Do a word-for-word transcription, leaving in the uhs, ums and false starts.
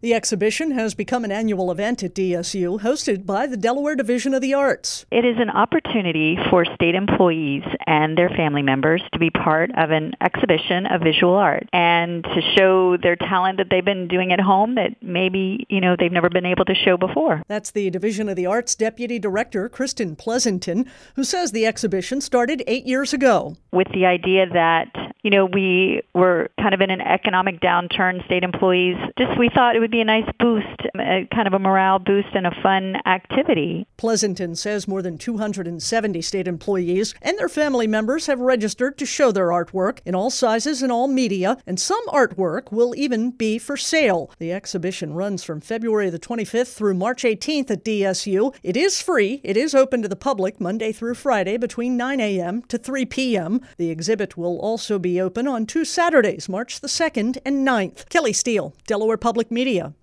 The exhibition has become an annual event at D S U, hosted by the Delaware Division of the Arts. It is an opportunity for state employees and their family members to be part of an exhibition of visual art and to show their talent that they've been doing at home that maybe, you know, they've never been able to show before. That's the Division of the Arts Deputy Director, Kristen Pleasanton, who says the exhibition started eight years ago. With the idea that, you know, we were kind of in an economic downturn, state employees, just we thought it would be a nice boost, a kind of a morale boost and a fun activity. Pleasanton says more than two hundred seventy state employees and their family members have registered to show their artwork in all sizes and all media, and some artwork will even be for sale. The exhibition runs from February the twenty-fifth through March eighteenth at D S U. It is free. It is open to the public Monday through Friday between nine a.m. to three p.m. The exhibit will also be open on two Saturdays, March the second and ninth. Kelly Steele, Delaware Public Media.